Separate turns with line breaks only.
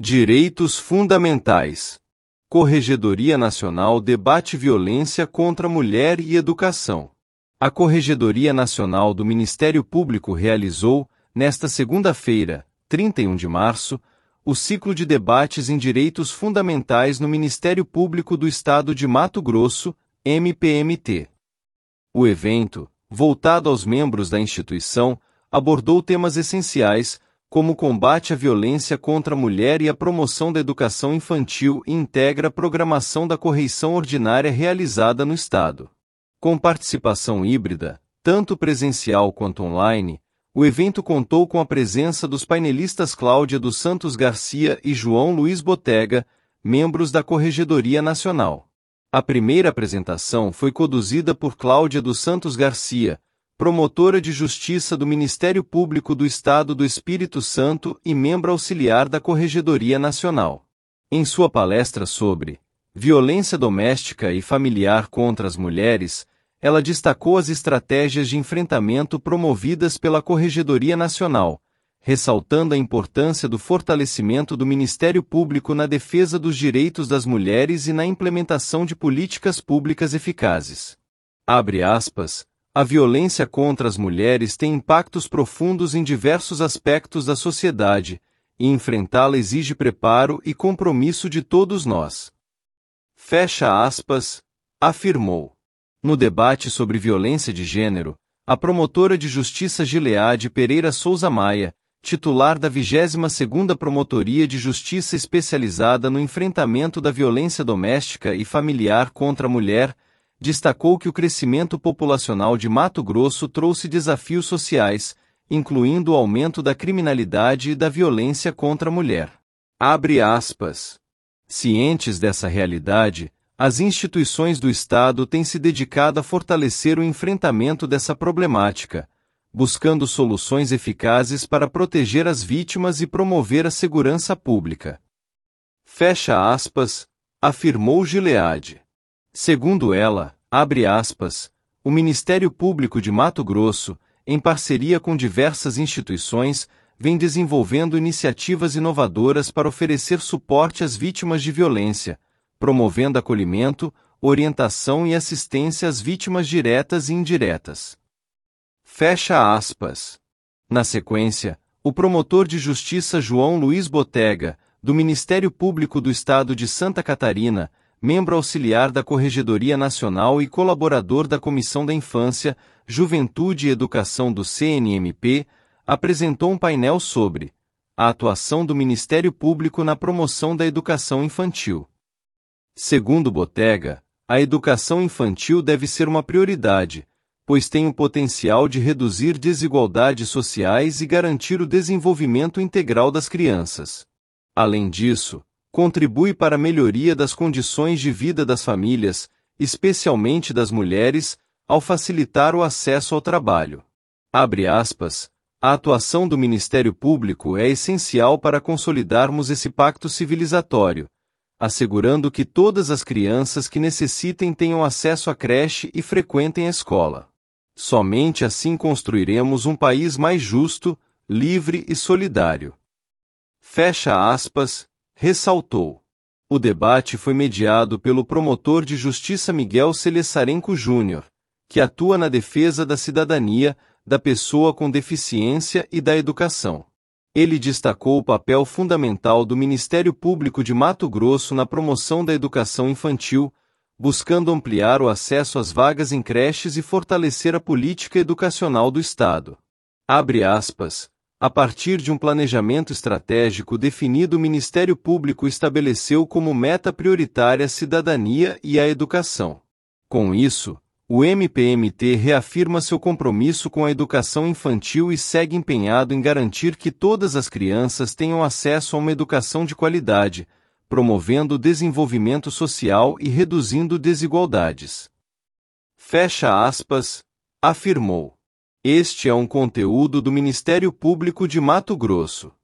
Direitos fundamentais. Corregedoria Nacional debate violência contra a mulher e educação. A Corregedoria Nacional do Ministério Público realizou, nesta segunda-feira, 31 de março, o ciclo de debates em direitos fundamentais no Ministério Público do Estado de Mato Grosso, MPMT. O evento, voltado aos membros da instituição, abordou temas essenciais, como o combate à violência contra a mulher e a promoção da educação infantil e integra a programação da correição ordinária realizada no Estado. Com participação híbrida, tanto presencial quanto online, o evento contou com a presença dos painelistas Cláudia dos Santos Garcia e João Luiz Botega, membros da Corregedoria Nacional. A primeira apresentação foi conduzida por Cláudia dos Santos Garcia, promotora de Justiça do Ministério Público do Estado do Espírito Santo e membro auxiliar da Corregedoria Nacional. Em sua palestra sobre violência doméstica e familiar contra as mulheres, ela destacou as estratégias de enfrentamento promovidas pela Corregedoria Nacional, ressaltando a importância do fortalecimento do Ministério Público na defesa dos direitos das mulheres e na implementação de políticas públicas eficazes. Abre aspas. A violência contra as mulheres tem impactos profundos em diversos aspectos da sociedade, e enfrentá-la exige preparo e compromisso de todos nós. Fecha aspas, afirmou. No debate sobre violência de gênero, a promotora de justiça Gileade Pereira Souza Maia, titular da 22ª Promotoria de Justiça especializada no enfrentamento da violência doméstica e familiar contra a mulher, destacou que o crescimento populacional de Mato Grosso trouxe desafios sociais, incluindo o aumento da criminalidade e da violência contra a mulher. Abre aspas. Cientes dessa realidade, as instituições do Estado têm se dedicado a fortalecer o enfrentamento dessa problemática, buscando soluções eficazes para proteger as vítimas e promover a segurança pública. Fecha aspas, afirmou Gileade. Segundo ela, abre aspas, o Ministério Público de Mato Grosso, em parceria com diversas instituições, vem desenvolvendo iniciativas inovadoras para oferecer suporte às vítimas de violência, promovendo acolhimento, orientação e assistência às vítimas diretas e indiretas. Fecha aspas. Na sequência, o promotor de justiça João Luiz Botega, do Ministério Público do Estado de Santa Catarina, membro auxiliar da Corregedoria Nacional e colaborador da Comissão da Infância, Juventude e Educação do CNMP, apresentou um painel sobre a atuação do Ministério Público na promoção da educação infantil. Segundo Botega, a educação infantil deve ser uma prioridade, pois tem o potencial de reduzir desigualdades sociais e garantir o desenvolvimento integral das crianças. Além disso, contribui para a melhoria das condições de vida das famílias, especialmente das mulheres, ao facilitar o acesso ao trabalho. Abre aspas, a atuação do Ministério Público é essencial para consolidarmos esse pacto civilizatório, assegurando que todas as crianças que necessitem tenham acesso à creche e frequentem a escola. Somente assim construiremos um país mais justo, livre e solidário. Fecha aspas, ressaltou. O debate foi mediado pelo promotor de justiça Miguel Celessarenco Júnior, que atua na defesa da cidadania, da pessoa com deficiência e da educação. Ele destacou o papel fundamental do Ministério Público de Mato Grosso na promoção da educação infantil, buscando ampliar o acesso às vagas em creches e fortalecer a política educacional do Estado. Abre aspas. A partir de um planejamento estratégico definido, o Ministério Público estabeleceu como meta prioritária a cidadania e a educação. Com isso, o MPMT reafirma seu compromisso com a educação infantil e segue empenhado em garantir que todas as crianças tenham acesso a uma educação de qualidade, promovendo o desenvolvimento social e reduzindo desigualdades. Fecha aspas, afirmou. Este é um conteúdo do Ministério Público de Mato Grosso.